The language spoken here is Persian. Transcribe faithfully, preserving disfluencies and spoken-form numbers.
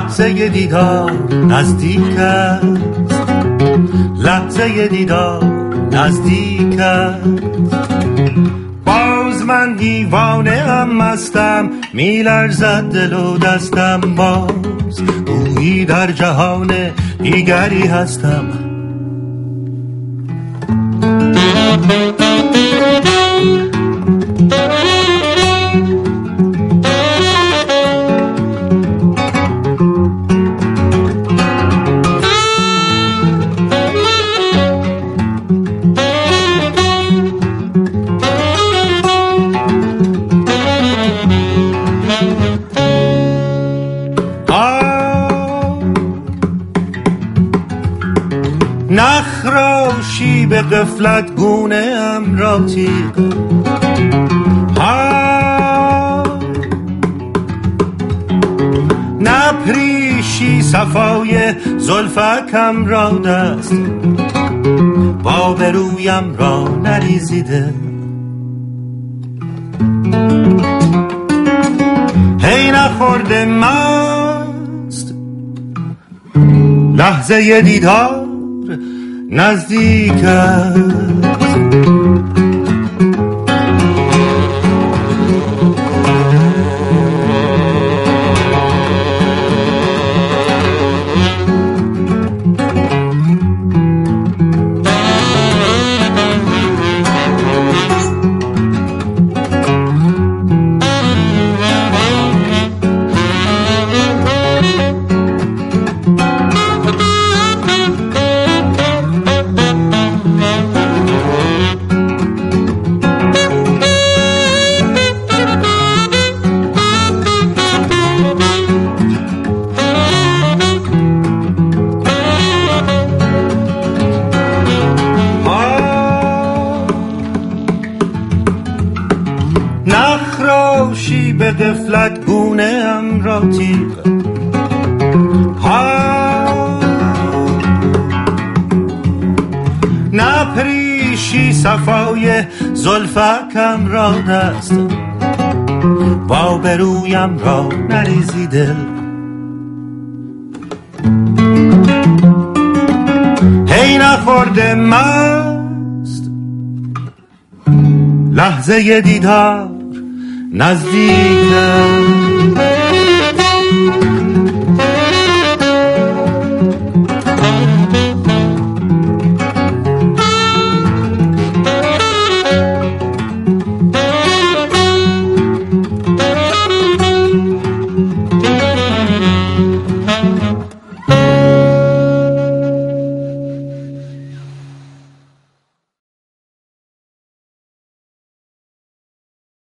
لحظه دیدار نزدیک است، لحظه دیدار نزدیک است. باز من دیوانه هم هستم، میلرزد دل و دستم، باز گویی در جهان دیگری هستم. نخراشی به غفلت گونه ام را تیغ، نپریشی صفای زلفکم را دست، با برویم را نریزیده. هی نخورده مست، لحظه دیدار نزدیک است. نخراشی به غفلت گونه ام را تیغ، نپریشی صفای زلفکم را دست، با برویم را نریزی دل. هی نخورده مست، لحظه دیدار نزدیک است.